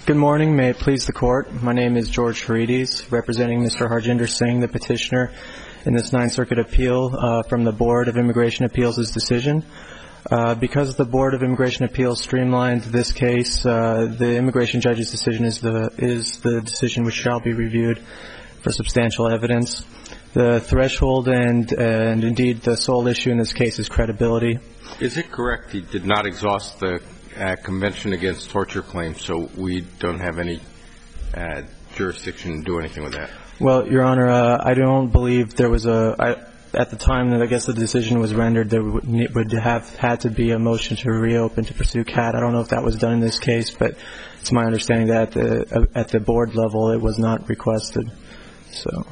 Good morning. May it please the Court. My name is George Harides, representing Mr. Harjinder Singh, the petitioner in this Ninth Circuit appeal from the Board of Immigration Appeals' decision. Because the Board of Immigration Appeals streamlined this case, the immigration judge's decision is the decision which shall be reviewed for substantial evidence. The threshold and indeed the sole issue in this case is credibility. Is it correct he did not exhaust the Convention Against Torture claim, so we don't have any jurisdiction to do anything with that? Well, Your Honor, I don't believe there was at the time that I guess the decision was rendered, there would have had to be a motion to reopen to pursue CAT. I don't know if that was done in this case, but it's my understanding that at the board level it was not requested. So,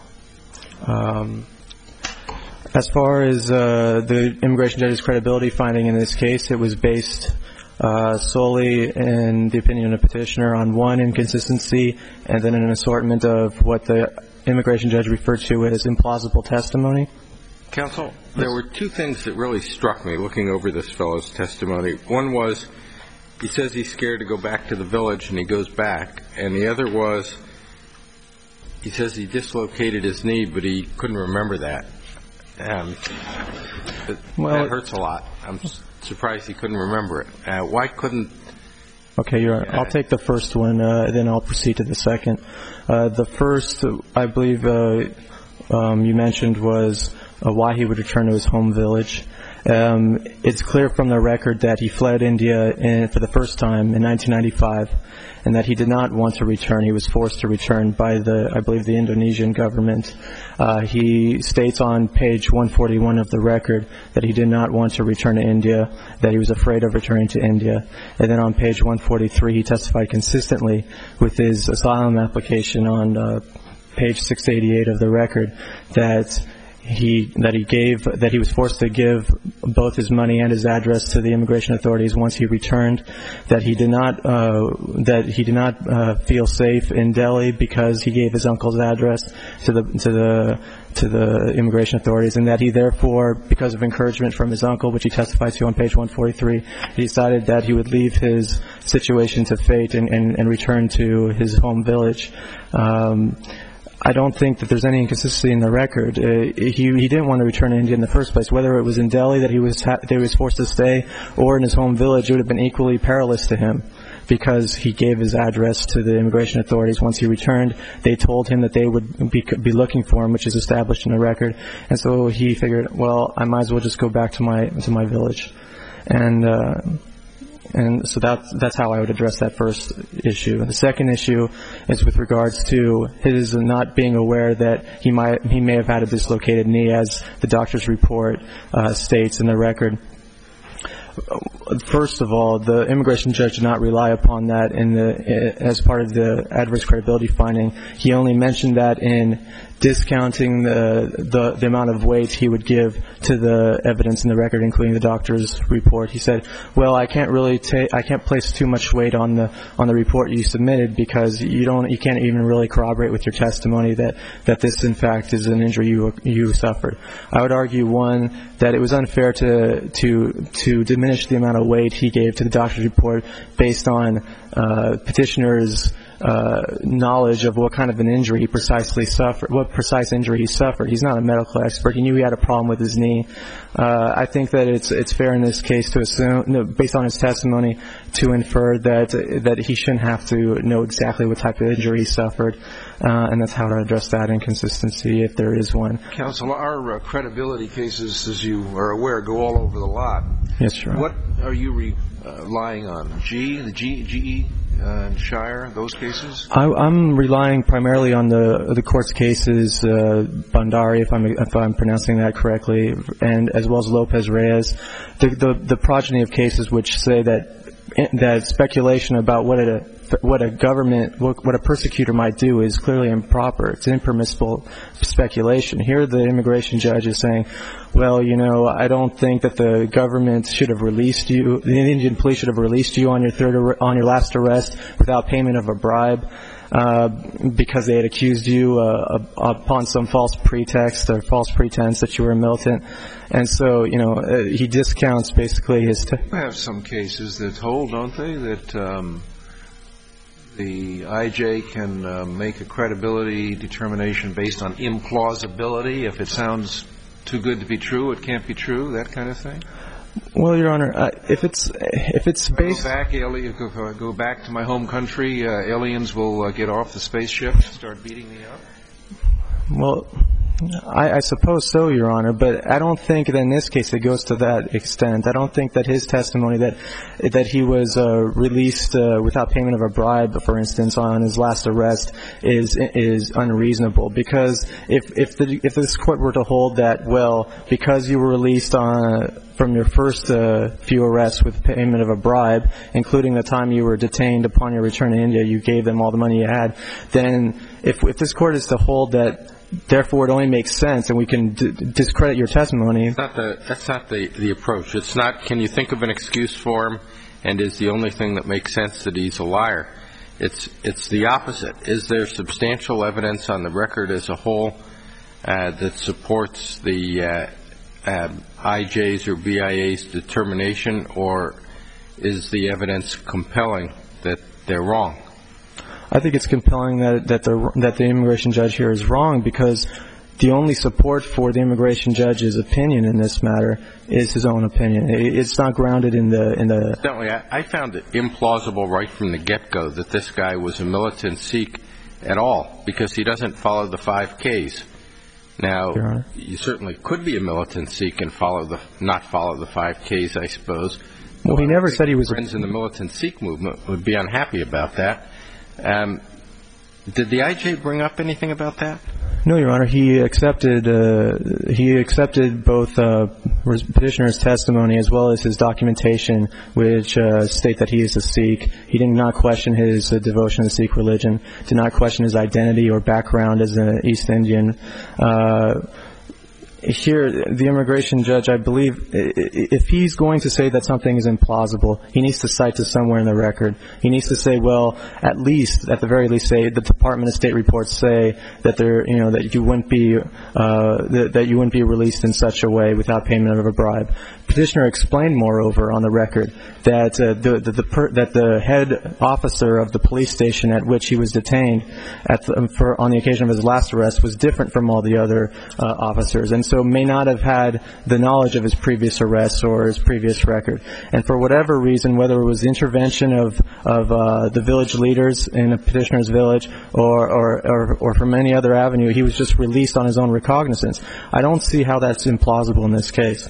as far as the immigration judge's credibility finding in this case, it was based solely, in the opinion of the petitioner, on one inconsistency and then an assortment of what the immigration judge referred to as implausible testimony. Counsel, there were two things that really struck me looking over this fellow's testimony. One was he says he's scared to go back to the village and he goes back, and the other was he says he dislocated his knee but he couldn't remember that. That hurts a lot. I'm surprised he couldn't remember it. Why couldn't? Okay, I'll take the first one, then I'll proceed to the second. The first, I believe you mentioned, was why he would return to his home village. It's clear from the record that he fled India for the first time in 1995, and that he did not want to return. He was forced to return by I believe the Indonesian government. He states on page 141 of the record that he did not want to return to India, that he was afraid of returning to India. And then on page 143 he testified consistently with his asylum application on page 688 of the record that he was forced to give both his money and his address to the immigration authorities once he returned, that he did not feel safe in Delhi because he gave his uncle's address to the immigration authorities, and that he therefore, because of encouragement from his uncle, which he testified to on page 143, he decided that he would leave his situation to fate and return to his home village. I don't think that there's any inconsistency in the record. He didn't want to return to India in the first place. Whether it was in Delhi that he was forced to stay or in his home village, it would have been equally perilous to him because he gave his address to the immigration authorities. Once he returned, they told him that they would be looking for him, which is established in the record. And so he figured, well, I might as well just go back to my village. And so that's how I would address that first issue. The second issue is with regards to his not being aware that he may have had a dislocated knee, as the doctor's report states in the record. First of all, the immigration judge did not rely upon that as part of the adverse credibility finding. He only mentioned that in discounting the amount of weight he would give to the evidence in the record, including the doctor's report. He said, well, I can't place too much weight on the report you submitted because you can't even really corroborate with your testimony that this in fact is an injury you suffered. I would argue, one, that it was unfair to diminish the amount of weight he gave to the doctor's report based on petitioner's knowledge of what kind of an injury he precisely suffered, what precise injury he suffered. He's not a medical expert. He knew he had a problem with his knee. I think that it's fair in this case to assume, based on his testimony, to infer that he shouldn't have to know exactly what type of injury he suffered, and that's how to address that inconsistency if there is one. Counsel, our credibility cases, as you are aware, go all over the lot. Yes, sir. What are you relying on? GE and Shire, those cases? I'm relying primarily on the court's cases, Bandari, if I'm pronouncing that correctly, and as well as Lopez Reyes. The progeny of cases which say that speculation about what a persecutor might do is clearly improper. It's impermissible speculation. Here the immigration judge is saying, well, I don't think that the government should have released you, the Indian police should have released you on your last arrest without payment of a bribe, because they had accused you upon some false pretext or false pretense that you were a militant. And so, he discounts basically his... I have some cases that hold, don't they, that the I.J. can make a credibility determination based on implausibility. If it sounds too good to be true, it can't be true, that kind of thing? Well, Your Honor, if it's based... Go back to my home country, aliens will get off the spaceship and start beating me up? Well, I suppose so, Your Honor, but I don't think that in this case it goes to that extent. I don't think that his testimony that he was released without payment of a bribe, for instance, on his last arrest is unreasonable. Because if this court were to hold that, well, because you were released from your first few arrests with payment of a bribe, including the time you were detained upon your return to India, you gave them all the money you had, then if this court is to hold that, therefore it only makes sense and we can discredit your testimony. That's not the approach. It's not, can you think of an excuse for him, and is the only thing that makes sense that he's a liar. It's the opposite. Is there substantial evidence on the record as a whole that supports the IJ's or BIA's determination, or is the evidence compelling that they're wrong? I think it's compelling that the immigration judge here is wrong, because the only support for the immigration judge's opinion in this matter is his own opinion. It's not grounded in the... Certainly, I found it implausible right from the get-go that this guy was a militant Sikh at all, because he doesn't follow the 5 Ks. Now, you certainly could be a militant Sikh and not follow the 5 Ks, I suppose. Well, he never said he was... Friends in the militant Sikh movement would be unhappy about that. Did the IJ bring up anything about that? No, Your Honor. He accepted both petitioner's testimony as well as his documentation, which state that he is a Sikh. He did not question his devotion to the Sikh religion, did not question his identity or background as an East Indian. Here, the immigration judge, I believe, if he's going to say that something is implausible, he needs to cite to somewhere in the record. He needs to say, well, at the very least, say the Department of State reports say that that you wouldn't be released in such a way without payment of a bribe. Petitioner explained, moreover, on the record that the head officer of the police station at which he was detained on the occasion of his last arrest was different from all the other officers, and so may not have had the knowledge of his previous arrests or his previous record. And for whatever reason, whether it was the intervention of the village leaders in a petitioner's village or from any other avenue, he was just released on his own recognizance. I don't see how that's implausible in this case.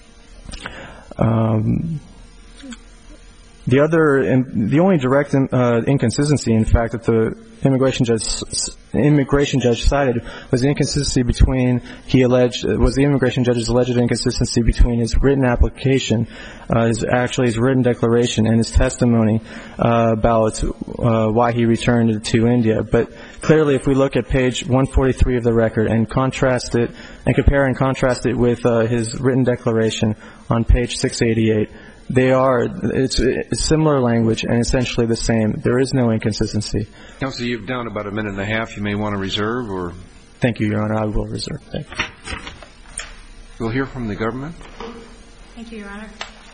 The only direct inconsistency, in fact, that the immigration judge cited was the inconsistency between the immigration judge's alleged inconsistency between his written application, his written declaration, and his testimony about why he returned to India. But clearly, if we look at page 143 of the record and compare and contrast it with his written declaration on page 688. It's similar language and essentially the same. There is no inconsistency. Counsel, you've down about a minute and a half. You may want to reserve, or... Thank you, Your Honor. I will reserve. Thank you. We'll hear from the government. Thank you, Your Honor.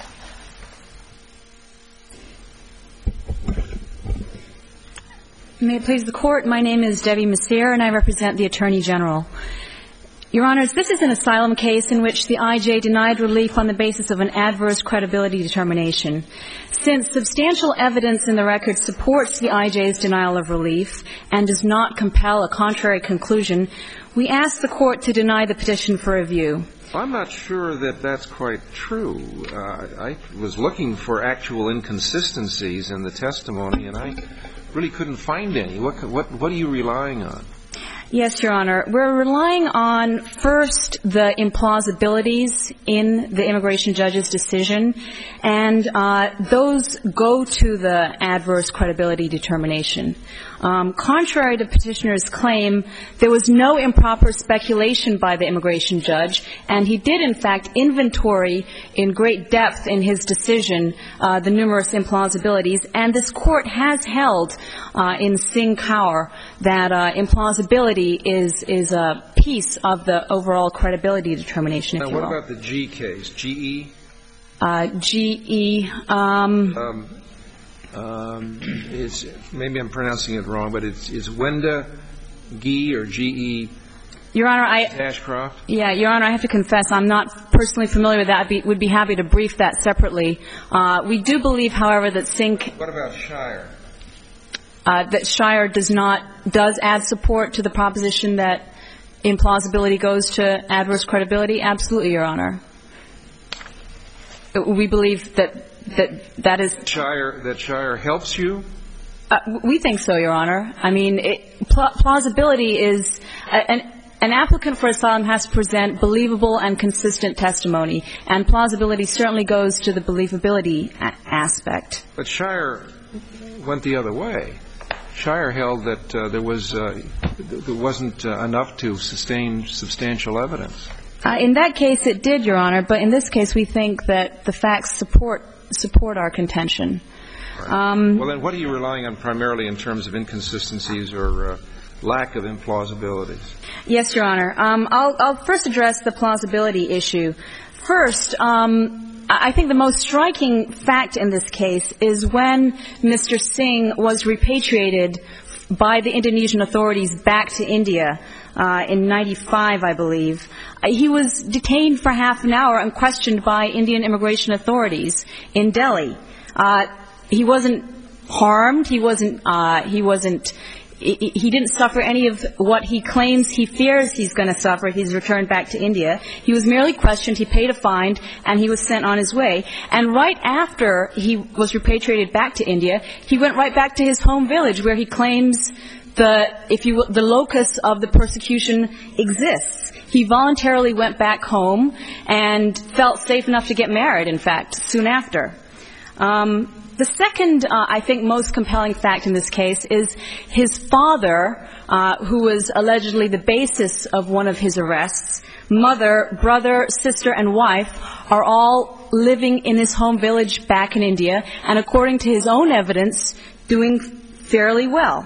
May it please the Court, my name is Debbie Messier, and I represent the Attorney General. Your Honors, this is an asylum case in which the IJ denied relief on the basis of an adverse credibility determination. Since substantial evidence in the record supports the IJ's denial of relief and does not compel a contrary conclusion, we ask the Court to deny the petition for review. I'm not sure that that's quite true. I was looking for actual inconsistencies in the testimony, and I really couldn't find any. What are you relying on? Yes, Your Honor. We're relying on, first, the implausibilities in the immigration judge's decision, and those go to the adverse credibility determination. Contrary to petitioner's claim, there was no improper speculation by the immigration judge, and he did, in fact, inventory in great depth in his decision the numerous implausibilities, and this Court has held in Singh Kaur that implausibility is a piece of the overall credibility determination, if you will. Now, what about the G case, GE? GE. maybe I'm pronouncing it wrong, but it's Wenda Gee or G-E Your Honor, Ashcroft? Yeah, Your Honor, I have to confess I'm not personally familiar with that. Would be happy to brief that separately. We do believe, however, that Sink... What about Shire? That Shire does add support to the proposition that implausibility goes to adverse credibility? Absolutely, Your Honor. We believe that is... That Shire helps you? We think so, Your Honor. I mean, plausibility is... An applicant for asylum has to present believable and consistent testimony, and plausibility certainly goes to the believability aspect. But Shire went the other way. Shire held that there wasn't enough to sustain substantial evidence. In that case, it did, Your Honor, but in this case, we think that the facts support our contention. Right. Well, then what are you relying on primarily in terms of inconsistencies or lack of implausibilities? Yes, Your Honor. I'll first address the plausibility issue. First, I think the most striking fact in this case is when Mr. Singh was repatriated by the Indonesian authorities back to India in 95, I believe. He was detained for half an hour and questioned by Indian immigration authorities in Delhi. He wasn't harmed. He didn't suffer any of what he claims he fears he's going to suffer if he's returned back to India. He was merely questioned, he paid a fine, and he was sent on his way. And right after he was repatriated back to India, he went right back to his home village where he claims the locus of the persecution exists. He voluntarily went back home and felt safe enough to get married, in fact, soon after. The second, I think, most compelling fact in this case is his father, who was allegedly the basis of one of his arrests. Mother, brother, sister, and wife are all living in his home village back in India, and according to his own evidence, doing fairly well.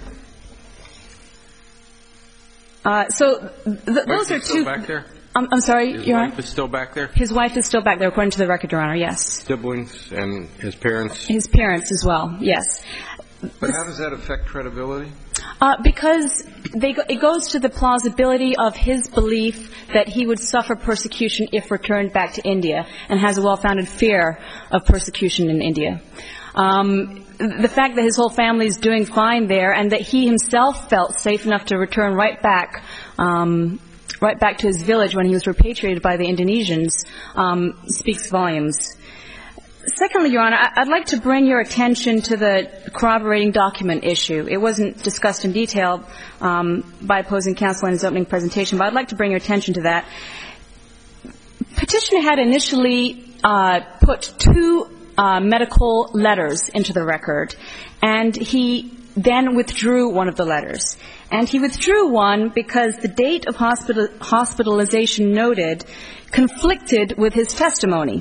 Those are two... Back there? I'm sorry, Your Honor? His wife is still back there? His wife is still back there, according to the record, Your Honor, yes. Siblings and his parents? His parents as well, yes. But how does that affect credibility? Because it goes to the plausibility of his belief that he would suffer persecution if returned back to India, and has a well-founded fear of persecution in India. The fact that his whole family is doing fine there, and that he himself felt safe enough to return right back to his village when he was repatriated by the Indonesians, speaks volumes. Secondly, Your Honor, I'd like to bring your attention to the corroborating document issue. It wasn't discussed in detail by opposing counsel in his opening presentation, but I'd like to bring your attention to that. Petitioner had initially put two medical letters into the record, and he then withdrew one of the letters. And he withdrew one because the date of hospitalization noted conflicted with his testimony.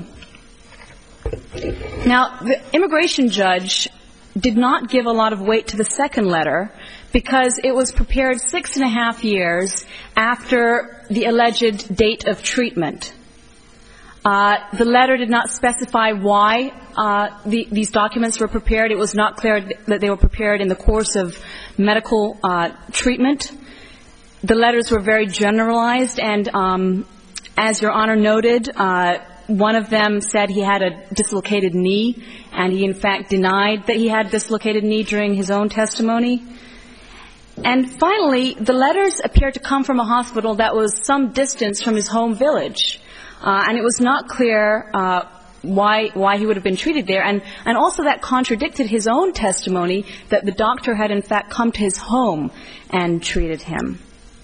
Now, the immigration judge did not give a lot of weight to the second letter because it was prepared 6.5 years after the alleged date of treatment. The letter did not specify why these documents were prepared. It was not clear that they were prepared in the course of medical treatment. The letters were very generalized, and as Your Honor noted, one of them said he had a dislocated knee, and he in fact denied that he had a dislocated knee during his own testimony. And finally, the letters appeared to come from a hospital that was some distance from his home village. And it was not clear why he would have been treated there. And also that contradicted his own testimony that the doctor had in fact come to his home and treated him.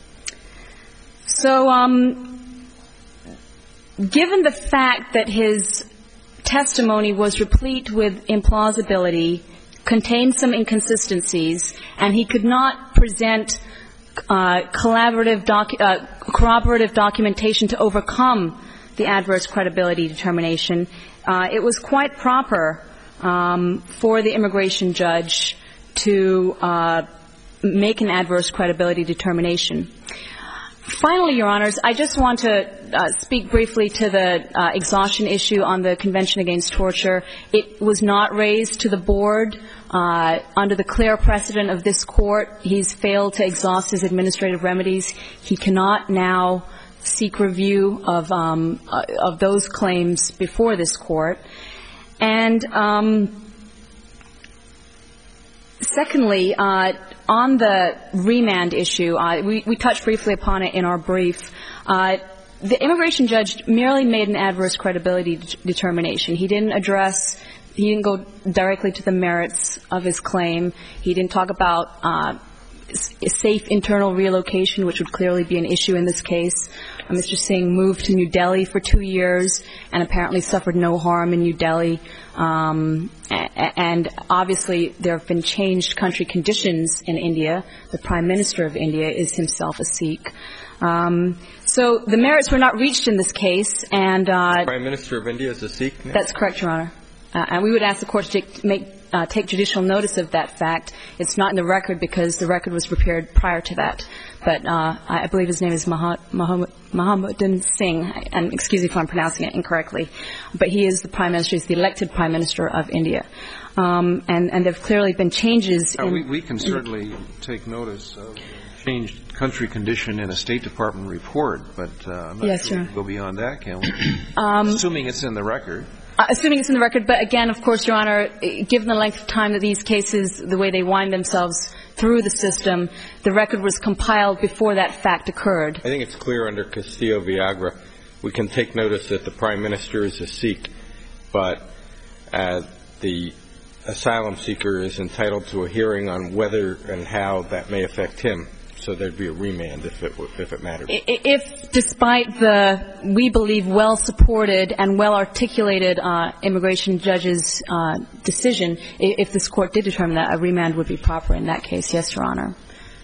So given the fact that his testimony was replete with implausibility, contained some inconsistencies, and he could not present corroborative documentation to overcome the adverse credibility determination, it was quite proper for the immigration judge to make an adverse credibility determination. Finally, Your Honors, I just want to speak briefly to the exhaustion issue on the Convention Against Torture. It was not raised to the board. Under the clear precedent of this court, he's failed to exhaust his administrative remedies. He cannot now seek review of those claims before this court. And secondly, on the remand issue, we touched briefly upon it in our brief. The immigration judge merely made an adverse credibility determination. He didn't go directly to the merits of his claim. He didn't talk about safe internal relocation, which would clearly be an issue in this case. Mr. Singh moved to New Delhi for 2 years and apparently suffered no harm in New Delhi. And obviously there have been changed country conditions in India. The Prime Minister of India is himself a Sikh. So the merits were not reached in this case. And the Prime Minister of India is a Sikh now? That's correct, Your Honor. And we would ask the court to take judicial notice of that fact. It's not in the record because the record was prepared prior to that. But I believe his name is Mohammedan Singh, and excuse me if I'm pronouncing it incorrectly. But he is the Prime Minister, he's the elected Prime Minister of India. And there have clearly been changes. We can certainly take notice of changed country condition in a State Department report, but I'm not sure we can go beyond that, can we? Assuming it's in the record. Assuming it's in the record, but again, of course, Your Honor, given the length of time that these cases, the way they wind themselves through the system, the record was compiled before that fact occurred. I think it's clear under Castillo-Viagra we can take notice that the Prime Minister is a Sikh, but the asylum seeker is entitled to a hearing on whether and how that may affect him. So there'd be a remand if it mattered. If, despite the, we believe, well-supported and well-articulated immigration judge's decision, if this court did determine that, a remand would be proper in that case. Yes, Your Honor.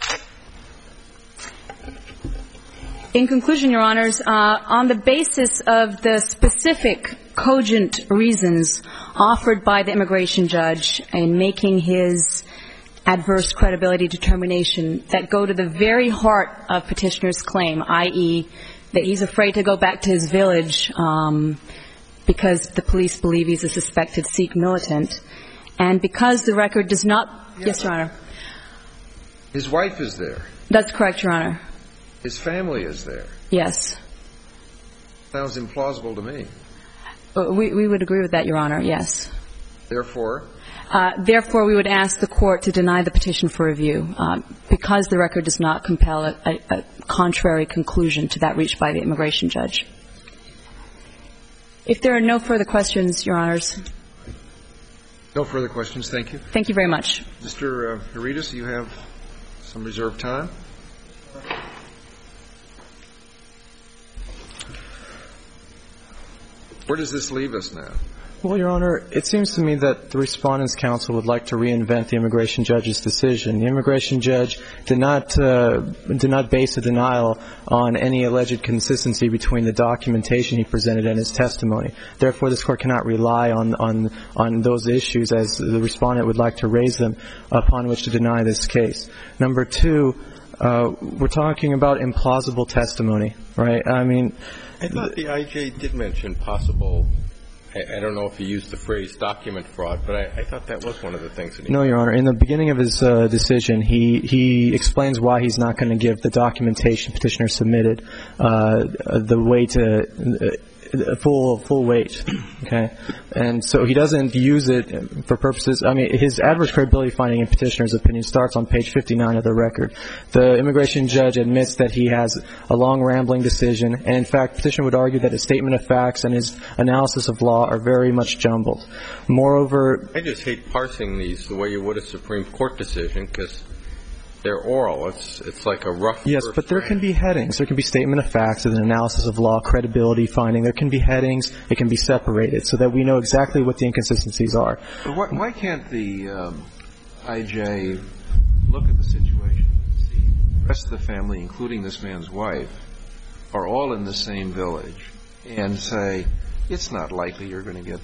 In conclusion, Your Honors, on the basis of the specific cogent reasons offered by the immigration judge in making his adverse credibility determination that go to the very heart of petitioner's claim, i.e., that he's afraid to go back to his village because the police believe he's a suspected Sikh militant, and because the record does not... Yes, Your Honor. His wife is there. That's correct, Your Honor. His family is there. Yes. Sounds implausible to me. We would agree with that, Your Honor, yes. Therefore, we would ask the court to deny the petition for review because the record does not compel a contrary conclusion to that reached by the immigration judge. If there are no further questions, Your Honors. No further questions. Thank you. Thank you very much. Mr. Heridas, you have some reserved time. Where does this leave us now? Well, Your Honor, it seems to me that the Respondents' Counsel would like to reinvent the immigration judge's decision. The immigration judge did not base a denial on any alleged consistency between the documentation he presented and his testimony. Therefore, this Court cannot rely on those issues as the Respondent would like to raise them upon which to deny this case. Number two, we're talking about implausible testimony, right? I thought the I.J. did mention possible, I don't know if he used the phrase document fraud, but I thought that was one of the things that he... No, Your Honor. In the beginning of his decision, he explains why he's not going to give the documentation petitioner submitted the way to... full weight, okay? And so he doesn't use it for purposes... his adverse credibility finding in petitioner's opinion starts on page 59 of the record. The immigration judge admits that he has a long, rambling decision, and in fact, petitioner would argue that his statement of facts and his analysis of law are very much jumbled. Moreover... I just hate parsing these the way you would a Supreme Court decision, because they're oral. It's like a rough... Yes, but there can be headings. There can be statement of facts and an analysis of law, credibility finding. There can be headings. It can be separated so that we know exactly what the inconsistencies are. But why can't the I.J. look at the situation and see the rest of the family, including this man's wife, are all in the same village and say, it's not likely you're going to get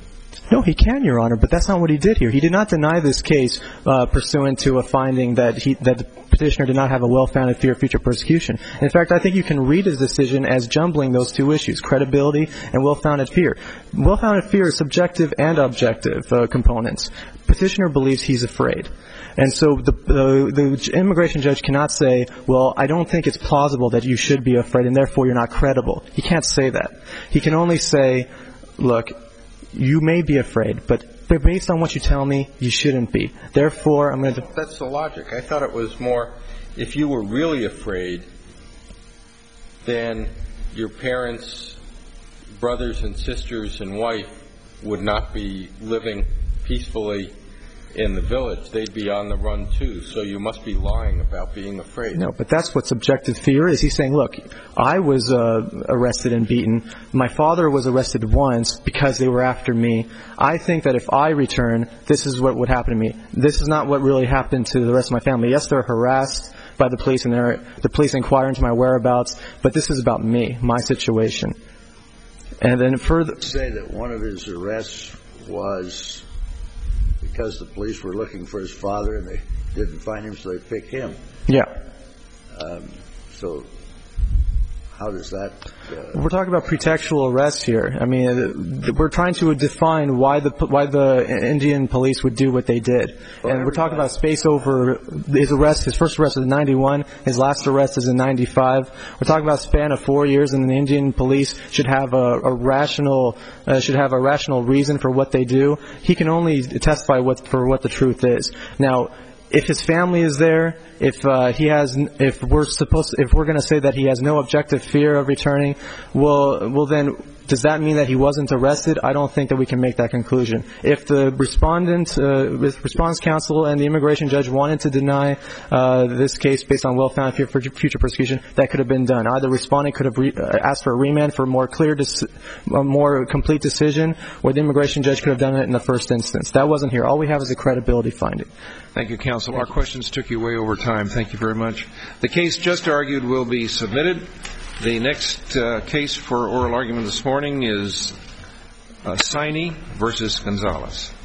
No, he can, Your Honor, but that's not what he did here. He did not deny this case pursuant to a finding that the petitioner did not have a well-founded fear of future persecution. In fact, I think you can read his decision as jumbling those two issues, credibility and well-founded fear. Well-founded fear is subjective and objective components. Petitioner believes he's afraid. And so the immigration judge cannot say, well, I don't think it's plausible that you should be afraid and therefore you're not credible. He can't say that. He can only say, look, you may be afraid, but based on what you tell me, you shouldn't be. Therefore, I'm going to... That's the logic. I thought it was more, if you were really afraid, then your parents, brothers and sisters and wife would not be living peacefully in the village. They'd be on the run, too. So you must be lying about being afraid. No, but that's what subjective fear is. He's saying, look, I was arrested and beaten. My father was arrested once because they were after me. I think that if I return, this is what would happen to me. This is not what really happened to the rest of my family. Yes, they're harassed by the police and the police inquire into my whereabouts, but this is about me, my situation. And then further... Say that one of his arrests was because the police were looking for his father and they didn't find him, so they picked him. Yeah. So how does that... We're talking about pretextual arrests here. I mean, we're trying to define why the Indian police would do what they did. And we're talking about space over his arrest. His first arrest was in 91. His last arrest is in 95. We're talking about a span of 4 years, and the Indian police should have a rational reason for what they do. He can only testify for what the truth is. Now, if his family is there, if we're going to say that he has no objective fear of returning, well then does that mean that he wasn't arrested? I don't think that we can make that conclusion. If the response counsel and the immigration judge wanted to deny this case based on well-founded fear for future persecution, that could have been done. Either respondent could have asked for a remand for a more complete decision, or the immigration judge could have done it in the first instance. That wasn't here. All we have is a credibility finding. Thank you, counsel. Our questions took you way over time. Thank you very much. The case just argued will be submitted. The next case for oral argument this morning is Saini versus Gonzalez.